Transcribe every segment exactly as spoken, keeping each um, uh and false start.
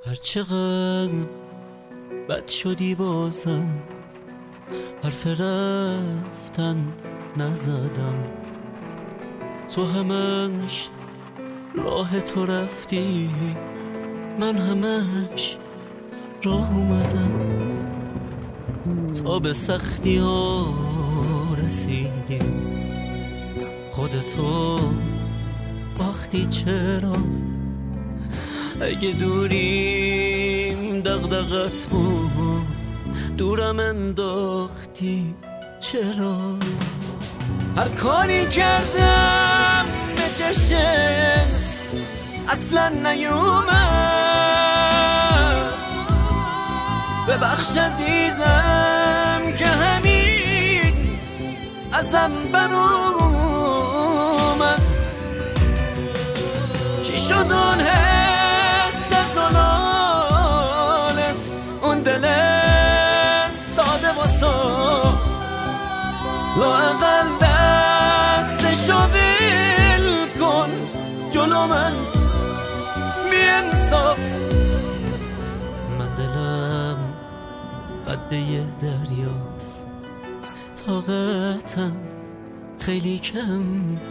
هرچقدر بد شدی بازم حرف رفتن نزدم، تو همش راه تو رفتی، من همش راه اومدم، تا به سختی ها رسیدیم، خودتو باختی چرا؟ اگه دوریم دغدغت بود، دورم انداختی چرا؟ هر کاری کردم به چشمت اصلا نیومد، ببخش عزیزم که همین ازم برومد. چی شد اون حس زلالت، اون دل ساده و صاف، لااقل دستشو ول کن جلو من بی انصاف. من دلم قد یه دریاست، طاقتم خیلی کم،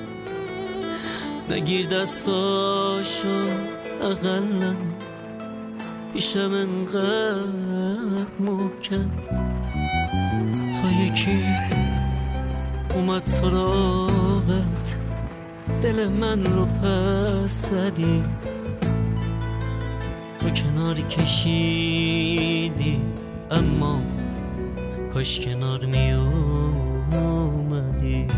نگیر دستاشو اقلا پیشم انقدر محکم، تا یکی اومد سراغت دل من رو پس زدی، تو کنار کشیدی اما کاش کنار می اومدی.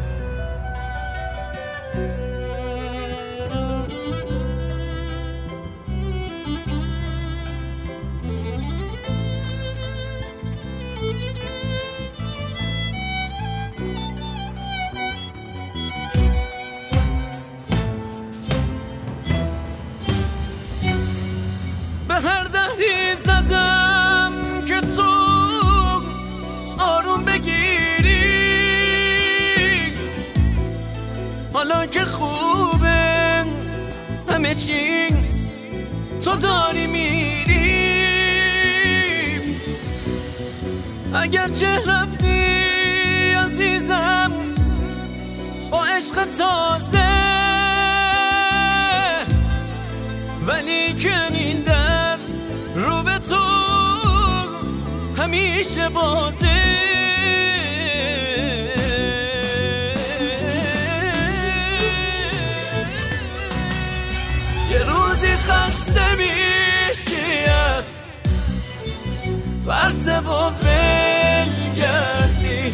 به هر دهری زدم که تو آروم بگیری، حالا که خوبه همه چی تو داری میری، اگر چه رفتی عزیزم با عشق تازه، ولی که این در رو به تو همیشه بازه. یه روزی خسته میشی از ورسه و ول گردی،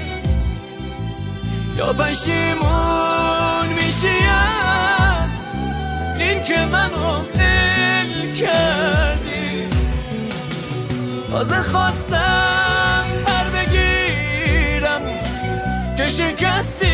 یا پشیمون میشی از این که منو دل کردی. تازه خواستم پر بگیرم که شکستی